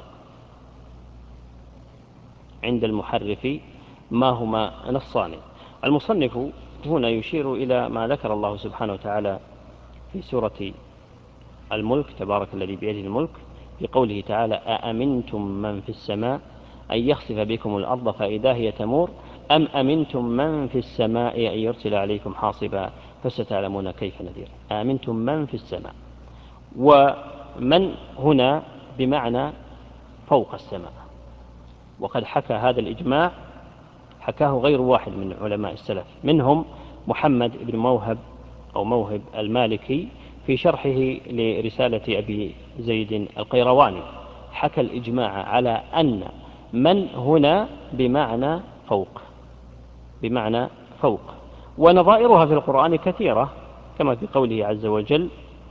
Speaker 2: عند المحرف ما هما نصان. المصنف هنا يشير إلى ما ذكر الله سبحانه وتعالى في سورة الملك: تبارك الذي بيده الملك، في قوله تعالى: أأمنتم من في السماء أن يخسف بكم الأرض فإذا هي تمور، أم أمنتم من في السماء أن يرسل عليكم حاصبا فستعلمون كيف نذير. أأمنتم من في السماء، ومن هنا بمعنى فوق السماء. وقد حكى هذا الإجماع، حكاه غير واحد من علماء السلف، منهم محمد بن موهب أو موهب المالكي في شرحه لرسالة أبي زيد القيرواني حكى الإجماع على أن من هنا بمعنى فوق، بمعنى فوق، ونظائرها في القرآن كثيرة كما في قوله عز وجل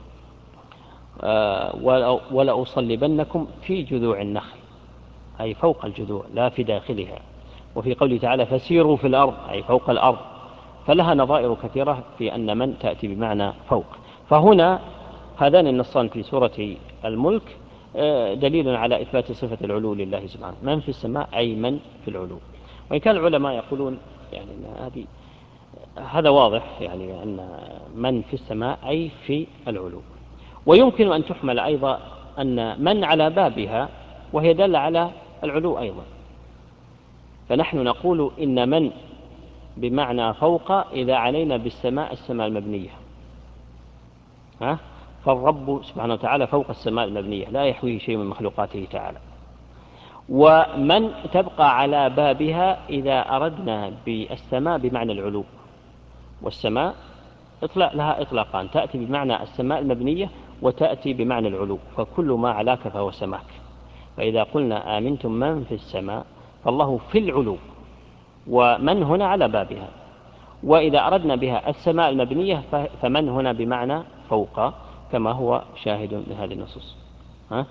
Speaker 2: ولأصلبنكم في جذوع النخل، أي فوق الجذوع لا في داخلها. وفي قوله تعالى فسيروا في الأرض، أي فوق الأرض. فلها نظائر كثيرة في أن من تأتي بمعنى فوق. فهنا هذان النصان في سورة الملك دليل على إثبات صفة العلو لله سبحانه، من في السماء أي من في العلو. وإن كان العلماء يقولون يعني أن هذه هذا واضح، يعني أن من في السماء أي في العلو. ويمكن أن تحمل أيضا أن من على بابها وهي دل على العلو أيضا. فنحن نقول إن من بمعنى فوق إذا علينا بالسماء السماء المبنية، ها؟ فالرب سبحانه وتعالى فوق السماء المبنية لا يحويه شيء من مخلوقاته تعالى. ومن تبقى على بابها إذا أردنا بالسماء بمعنى العلو، والسماء إطلاق لها إطلاقان، تأتي بمعنى السماء المبنية وتأتي بمعنى العلو، فكل ما علاك فهو سماك. فإذا قلنا آمنتم من في السماء فالله في العلو، ومن هنا على بابها. وإذا أردنا بها السماء المبنية فمن هنا بمعنى فوق كما هو شاهد من هذه النصوص. ها؟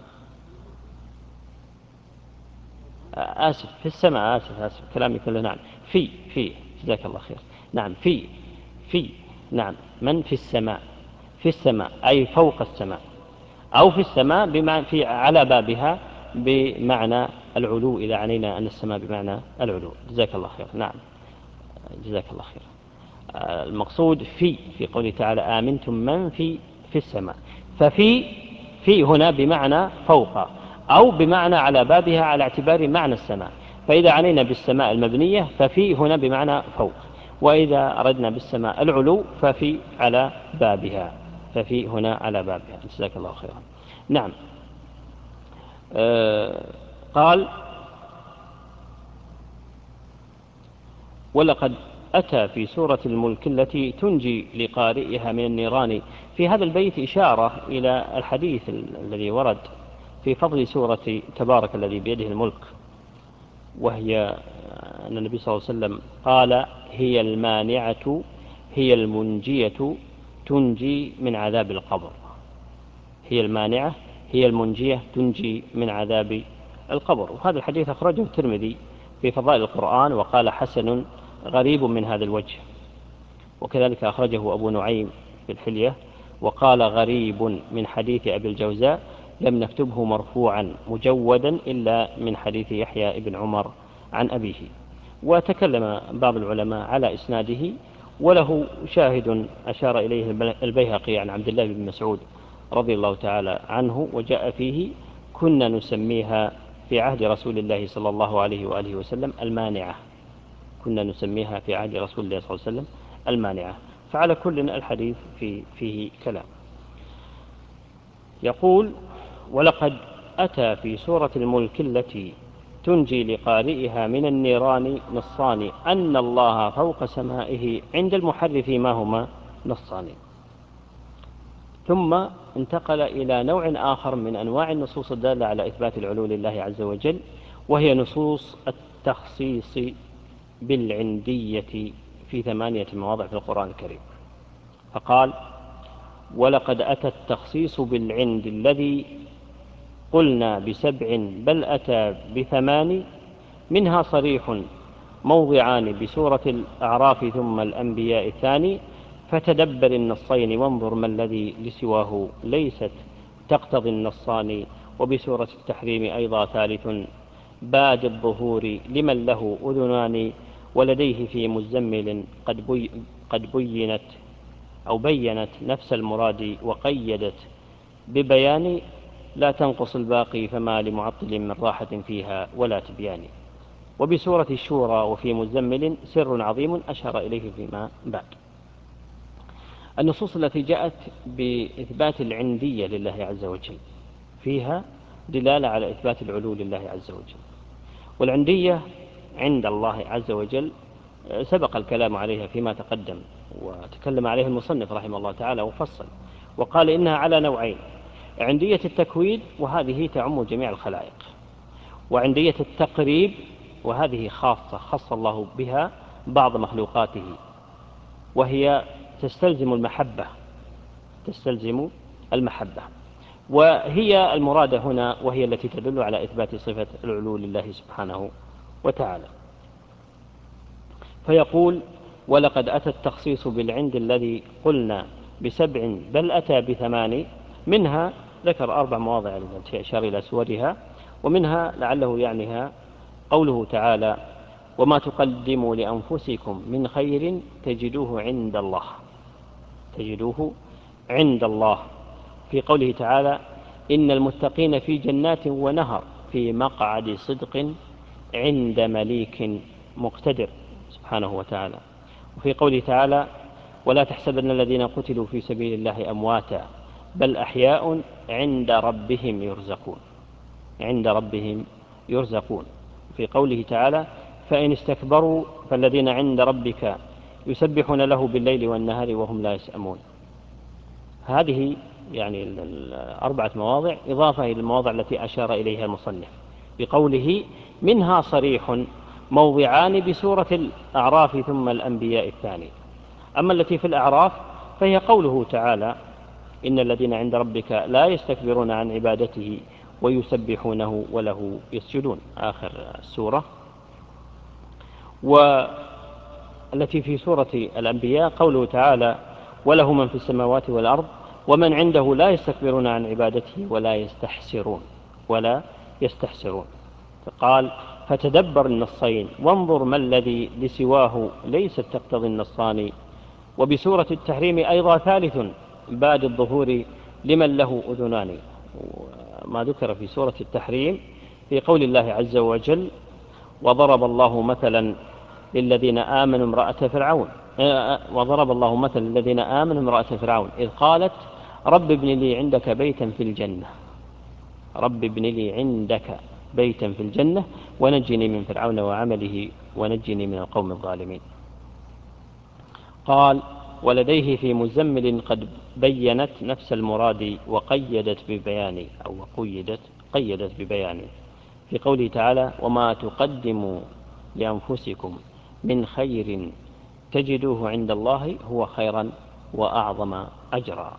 Speaker 2: آسف في السماء، آسف آسف كلامي كله. نعم في في جزاك الله خير. نعم في في نعم من في السماء، في السماء أي فوق السماء، أو في السماء بمعنى في على بابها بمعنى العلو إذا عنينا أن السماء بمعنى العلو. جزاك الله خير. نعم جزاك الله خير. المقصود في في قوله تعالى آمنتم من في في السماء، ففي في هنا بمعنى فوق أو بمعنى على بابها على اعتبار معنى السماء. فإذا عنينا بالسماء المبنية ففي هنا بمعنى فوق، وإذا أردنا بالسماء العلو ففي على بابها، ففي هنا على بابها. جزاك الله خيرا. نعم. آه قال ولقد أتى في سورة الملك التي تنجي لقارئها من النيران. في هذا البيت إشارة إلى الحديث الذي ورد في فضل سورة تبارك الذي بيده الملك، وهي أن النبي صلى الله عليه وسلم قال هي المانعة هي المنجية تنجي من عذاب القبر. هي المانعة هي المنجية تنجي من عذاب القبر. وهذا الحديث أخرجه الترمذي في فضائل القرآن وقال حسن غريب من هذا الوجه، وكذلك أخرجه أبو نعيم في الحلية وقال غريب من حديث أبي الجوزاء لم نكتبه مرفوعا مجودا إلا من حديث يحيى بن عمر عن أبيه. وتكلم بعض العلماء على إسناده، وله شاهد أشار إليه البيهقي عن عبد الله بن مسعود رضي الله تعالى عنه، وجاء فيه كنا نسميها في عهد رسول الله صلى الله عليه وآله وسلم المانعة، كنا نسميها في عهد رسول الله صلى الله عليه وسلم المانعة. فعلى كل الحديث في فيه كلام. يقول ولقد أتى في سورة الملك التي تنجي لقارئها من النيران نصان أن الله فوق سمائه. عند المحرف ما هما نصان. ثم انتقل إلى نوع آخر من أنواع النصوص الدالة على إثبات العلو لله عز وجل، وهي نصوص التخصيص بالعندية في ثمانية مواضع في القرآن الكريم. فقال ولقد أتى التخصيص بالعند الذي قلنا بسبع بل أتى بثمان، منها صريح موضعان بسورة الأعراف ثم الأنبياء الثاني، فتدبر النصين وانظر ما الذي لسواه ليست تقتضي النصان. وبسورة التحريم أيضا ثالث باد الظهور لمن له أذنان، ولديه في مزمل قد, بي قد بينت أو بينت نفس المراد وقيدت ببيان لا تنقص الباقي فما لمعطل من راحة فيها ولا تبيان. وبسورة الشورى وفي مزمل سر عظيم أشار إليه فيما بعد. النصوص التي جاءت بإثبات العندية لله عز وجل فيها دلالة على إثبات العلو لله عز وجل. والعندية عند الله عز وجل سبق الكلام عليها فيما تقدم، وتكلم عليه المصنف رحمه الله تعالى وفصل. وقال إنها على نوعين: عندية التكويد وهذه تعم جميع الخلائق، وعندية التقريب وهذه خاصة خص الله بها بعض مخلوقاته، وهي تستلزم المحبة تستلزم المحبة وهي المرادة هنا، وهي التي تدل على إثبات صفة العلو لله سبحانه وتعالى. فيقول: ولقد أتى التخصيص بالعند الذي قلنا بسبع بل أتى بثمان، منها ذكر أربع مواضع التي أشار إلى سورها، ومنها لعله يعنيها قوله تعالى: وما تقدموا لأنفسكم من خير تجدوه عند الله تجدوه عند الله في قوله تعالى: إن المتقين في جنات ونهر في مقعد صدق عند مليك مقتدر سبحانه وتعالى. وفي قوله تعالى: ولا تحسبن الذين قتلوا في سبيل الله أمواتا بل أحياء عند ربهم يرزقون عند ربهم يرزقون في قوله تعالى: فإن استكبروا فالذين عند ربك يسبحون له بالليل والنهار وهم لا يسأمون. هذه يعني الأربعة مواضع إضافة إلى المواضع التي أشار إليها المصنف بقوله: منها صريح موضعان بسورة الأعراف ثم الأنبياء الثاني. أما التي في الأعراف فهي قوله تعالى: إن الذين عند ربك لا يستكبرون عن عبادته ويسبحونه وله يسجدون، آخر السورة. والتي في سورة الأنبياء قوله تعالى: وله من في السماوات والأرض ومن عنده لا يستكبرون عن عبادته ولا يستحسرون ولا يستحسرون فقال: فتدبر النصين وانظر ما الذي لسواه ليست تقتضي النصان. وبسورة التحريم أيضا ثالث بعد الظهور لمن له أذنان. ما ذكر في سورة التحريم في قول الله عز وجل: وضرب الله مثلا للذين آمنوا امرأة فرعون وضرب الله مثلا للذين آمنوا امرأة فرعون إذ قالت رب ابن لي عندك بيتا في الجنة رب ابن لي عندك بيتا في الجنة ونجني من فرعون وعمله ونجني من القوم الظالمين. قال: ولديه في مزمل قد بينت نفس المراد وقيدت ببيان أو قيدت قيدت ببيان في قوله تعالى: وما تقدموا لأنفسكم من خير تجدوه عند الله هو خيرا وأعظم أجرا.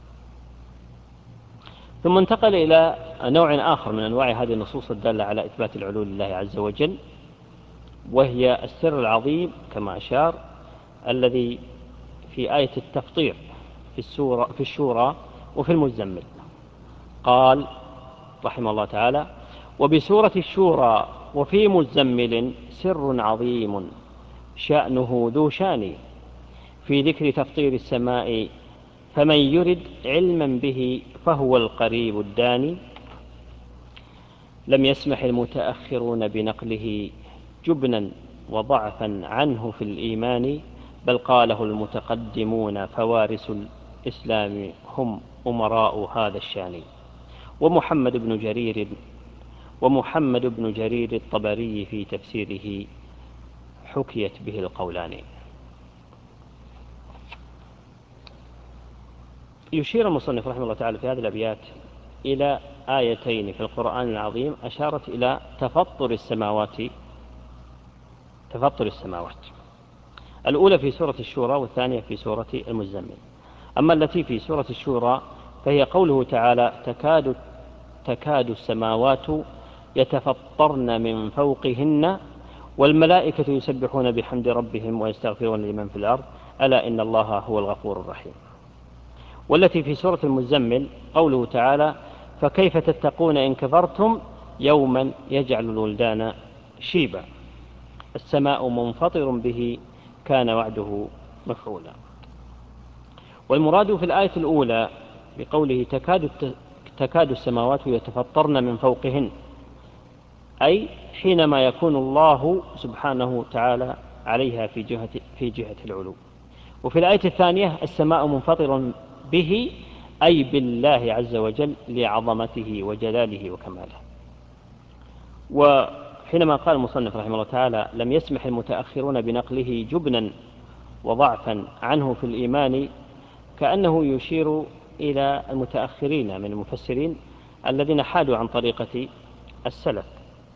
Speaker 2: ثم انتقل إلى نوع آخر من أنواع هذه النصوص الدالة على إثبات العلو لله عز وجل، وهي السر العظيم كما أشار الذي في آية التفطير في السورة في الشورى وفي المزمل. قال رحمه الله تعالى: وبسورة الشورى وفي مزمل سر عظيم شأنه ذو شان في ذكر تفطير السماء فمن يرد علما به فهو القريب الداني. لم يسمح المتأخرون بنقله جبنا وضعفا عنه في الإيمان بل قاله المتقدمون فوارس الإسلام هم أمراء هذا الشان. ومحمد بن جرير ومحمد بن جرير الطبري في تفسيره حكيت به القولان. يشير المصنف رحمه الله تعالى في هذه الأبيات إلى آيتين في القرآن العظيم أشارت إلى تفطر السماوات تفطر السماوات الأولى في سورة الشورى والثانية في سورة المزمل. أما التي في سورة الشورى فهي قوله تعالى: تكاد تكاد السماوات يتفطرن من فوقهن والملائكة يسبحون بحمد ربهم ويستغفرون لمن في الأرض ألا إن الله هو الغفور الرحيم. والتي في سورة المزمل قوله تعالى: فكيف تتقون إن كفرتم يوما يجعل الولدان شيبا السماء منفطر به كان وعده مفعولا. والمراد في الآية الأولى بقوله تكاد تكاد السماوات يتفطرن من فوقهن أي حينما يكون الله سبحانه وتعالى عليها في جهة في جهة العلو. وفي الآية الثانية السماء منفطر به أي بالله عز وجل لعظمته وجلاله وكماله. وحينما قال المصنف رحمه الله تعالى: لم يسمح المتأخرون بنقله جبنا وضعفا عنه في الإيمان كأنه يشير إلى المتأخرين من المفسرين الذين حادوا عن طريقة السلف،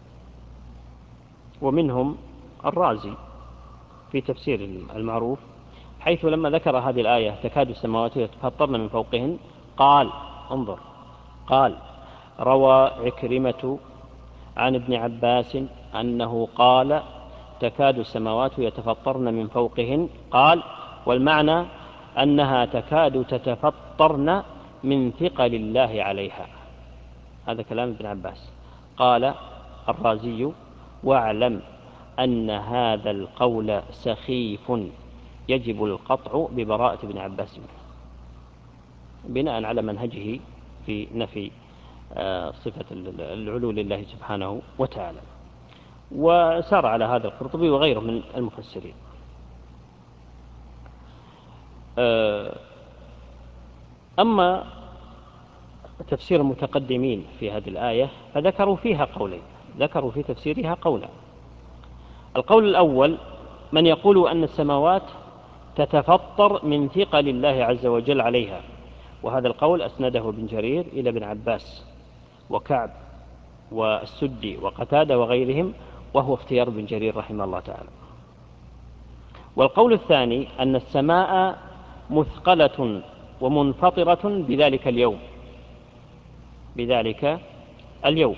Speaker 2: ومنهم الرازي في تفسير المعروف، حيث لما ذكر هذه الآية تكاد السماوات يتفطرن من فوقهن قال انظر قال روى عكرمة عن ابن عباس أنه قال تكاد السماوات يتفطرن من فوقهن قال، والمعنى أنها تكاد تتفطرن من ثقل الله عليها. هذا كلام ابن عباس. قال الرازي واعلم أن هذا القول سخيف يجب القطع ببراءة ابن عباس منه، بناء على منهجه في نفي صفة العلو لله سبحانه وتعالى. وسار على هذا القرطبي وغيره من المفسرين. أما تفسير المتقدمين في هذه الآية فذكروا فيها قولين، ذكروا في تفسيرها قولا. القول الأول من يقول أن السماوات تتفطر من ثقل الله عز وجل عليها، وهذا القول أسنده ابن جرير إلى ابن عباس وكعب والسدي وقتادة وغيرهم، وهو اختيار ابن جرير رحمه الله تعالى. والقول الثاني أن السماء مثقلة ومنفطرة بذلك اليوم بذلك اليوم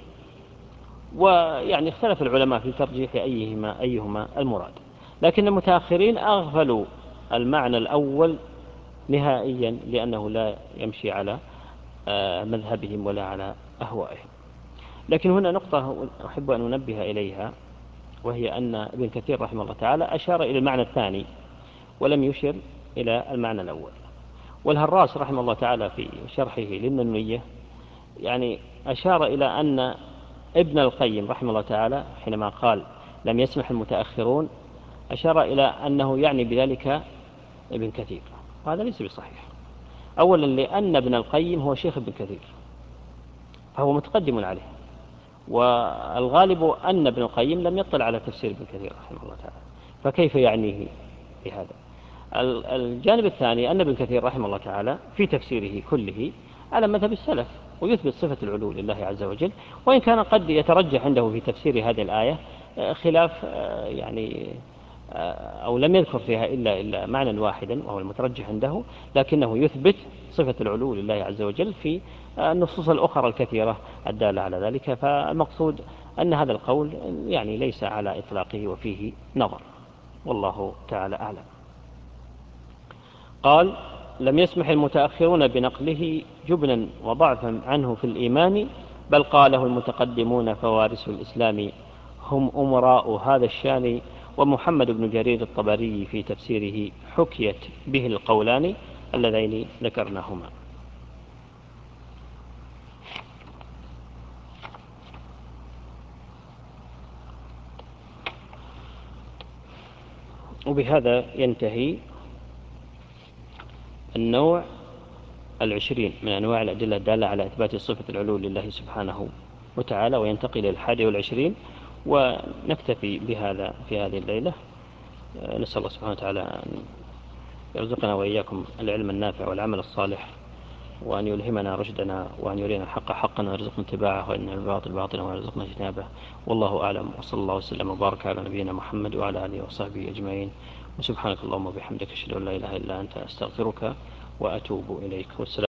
Speaker 2: ويعني اختلف العلماء في ترجيح أيهما, أيهما المراد، لكن المتأخرين أغفلوا المعنى الأول نهائيا لأنه لا يمشي على مذهبهم ولا على أهوائهم. لكن هنا نقطة أحب أن أنبه إليها، وهي أن ابن كثير رحمه الله تعالى أشار إلى المعنى الثاني ولم يشر إلى المعنى الأول. والهراس رحمه الله تعالى في شرحه للنونية يعني أشار إلى أن ابن القيم رحمه الله تعالى حينما قال لم يسمح المتأخرون أشار إلى أنه يعني بذلك ابن كثير، وهذا ليس بصحيح. أولا لأن ابن القيم هو شيخ ابن كثير فهو متقدم عليه، والغالب أن ابن القيم لم يطلع على تفسير ابن كثير رحمه الله تعالى، فكيف يعنيه بهذا؟ الجانب الثاني أن ابن كثير رحمه الله تعالى في تفسيره كله على مذهب السلف ويثبت صفة العلو لله عز وجل، وإن كان قد يترجح عنده في تفسير هذه الآية خلاف يعني أو لم يذكر فيها إلا, إلا معنى واحدا وهو المترجح عنده، لكنه يثبت صفة العلو لله عز وجل في النصوص الأخرى الكثيرة الدالة على ذلك. فالمقصود أن هذا القول يعني ليس على إطلاقه وفيه نظر، والله تعالى أعلم. قال لم يسمح المتأخرون بنقله جبنا وضعفا عنه في الإيمان، بل قاله المتقدمون فوارث الإسلام هم أمراء هذا الشان، ومحمد بن جرير الطبري في تفسيره حكيت به القولان اللذين ذكرناهما. وبهذا ينتهي النوع العشرين من أنواع الأدلة الدالة على إثبات صفة العلو لله سبحانه وتعالى، وينتقل إلى الحادي والعشرين، ونكتفي بهذا في هذه الليلة. نسأل الله سبحانه وتعالى أن يرزقنا وإياكم العلم النافع والعمل الصالح، وأن يلهمنا رشدنا، وأن يرينا الحق حقا ويرزقنا اتباعه، وأن الباطل باطلا ويرزقنا اجتنابه. والله أعلم، وصلى الله وسلم وبارك على نبينا محمد وعلى آله وصحبه أجمعين، وسبحانك اللهم وبحمدك أشهد أن لا إله إلا أنت أستغفرك وأتوب إليك. والسلام